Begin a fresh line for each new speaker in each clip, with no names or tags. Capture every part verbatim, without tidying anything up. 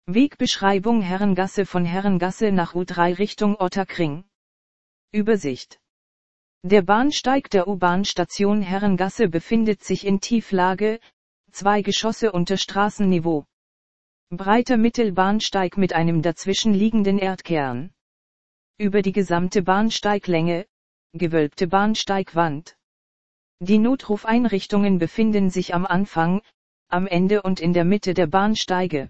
Wegbeschreibung Herrengasse von Herrengasse nach U drei Richtung Ottakring. Übersicht. Der Bahnsteig der U-Bahn-Station Herrengasse befindet sich in Tieflage, zwei Geschosse unter Straßenniveau. Breiter Mittelbahnsteig mit einem dazwischen liegenden Erdkern. Über die gesamte Bahnsteiglänge, gewölbte Bahnsteigwand. Die Notrufeinrichtungen befinden sich am Anfang, am Ende und in der Mitte der Bahnsteige.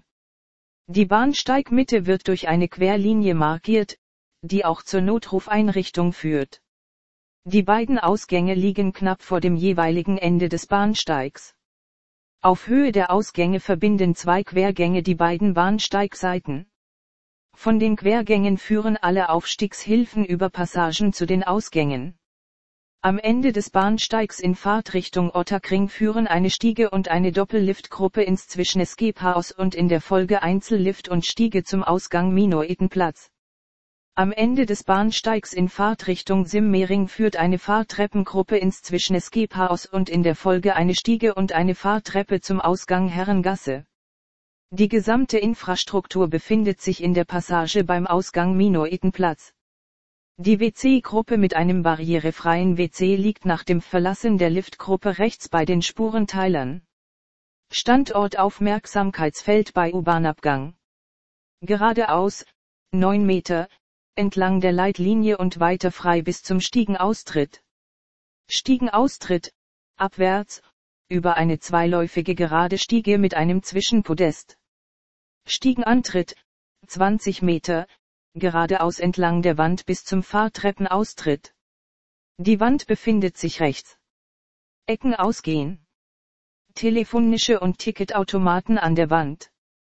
Die Bahnsteigmitte wird durch eine Querlinie markiert, die auch zur Notrufeinrichtung führt. Die beiden Ausgänge liegen knapp vor dem jeweiligen Ende des Bahnsteigs. Auf Höhe der Ausgänge verbinden zwei Quergänge die beiden Bahnsteigseiten. Von den Quergängen führen alle Aufstiegshilfen über Passagen zu den Ausgängen. Am Ende des Bahnsteigs in Fahrtrichtung Ottakring führen eine Stiege und eine Doppelliftgruppe ins Zwischenescape-Haus und in der Folge Einzellift und Stiege zum Ausgang Minoetenplatz. Am Ende des Bahnsteigs in Fahrtrichtung Simmering führt eine Fahrtreppengruppe ins Zwischenescape-Haus und in der Folge eine Stiege und eine Fahrtreppe zum Ausgang Herrengasse. Die gesamte Infrastruktur befindet sich in der Passage beim Ausgang Minoetenplatz. Die W C-Gruppe mit einem barrierefreien W C liegt nach dem Verlassen der Liftgruppe rechts bei den Spurenteilern. Standort Aufmerksamkeitsfeld bei U-Bahn-Abgang. Geradeaus, neun Meter, entlang der Leitlinie und weiter frei bis zum Stiegenaustritt. Stiegenaustritt, abwärts, über eine zweiläufige gerade Stiege mit einem Zwischenpodest. Stiegenantritt, zwanzig Meter, geradeaus entlang der Wand bis zum Fahrtreppenaustritt. Die Wand befindet sich rechts. Ecken ausgehen. Telefonische und Ticketautomaten an der Wand.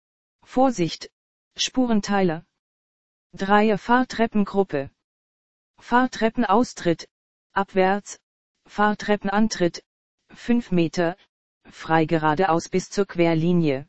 Vorsicht, Spurenteiler. Dreier Fahrtreppengruppe. Fahrtreppenaustritt, abwärts, Fahrtreppenantritt, fünf Meter, frei geradeaus bis zur Querlinie.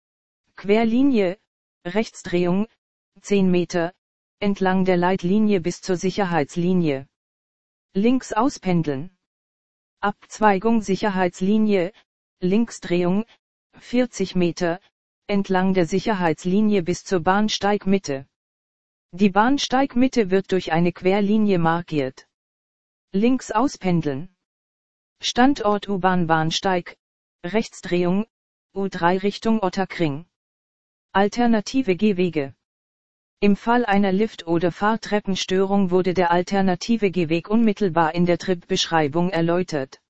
Querlinie, Rechtsdrehung, zehn Meter, entlang der Leitlinie bis zur Sicherheitslinie. Links auspendeln. Abzweigung Sicherheitslinie, Linksdrehung, vierzig Meter, entlang der Sicherheitslinie bis zur Bahnsteigmitte. Die Bahnsteigmitte wird durch eine Querlinie markiert. Links auspendeln. Standort U-Bahn-Bahnsteig, Rechtsdrehung, U drei Richtung Ottakring. Alternative Gehwege. Im Fall einer Lift- oder Fahrtreppenstörung wurde der alternative Gehweg unmittelbar in der Tripbeschreibung erläutert.